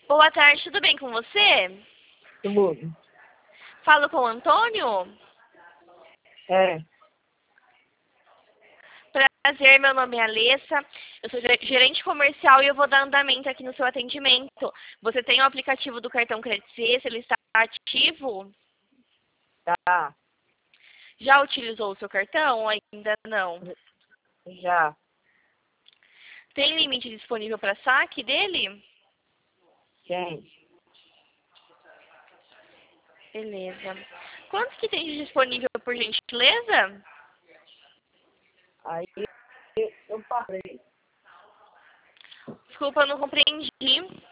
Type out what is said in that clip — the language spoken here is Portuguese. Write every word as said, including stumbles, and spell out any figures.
Boa tarde, tudo bem com você? Tudo. Falo com o Antônio? É, Prazer, meu nome é Alessa, eu sou gerente comercial e eu vou dar andamento aqui no seu atendimento. Você tem o aplicativo do cartão Credit Suisse, ele está ativo? tá. Já utilizou o seu cartão ou ainda não? Já. Tem limite disponível para saque dele? Tem. Beleza. Quantos que tem de disponível, por gentileza? Aí eu passei. Desculpa, eu não compreendi.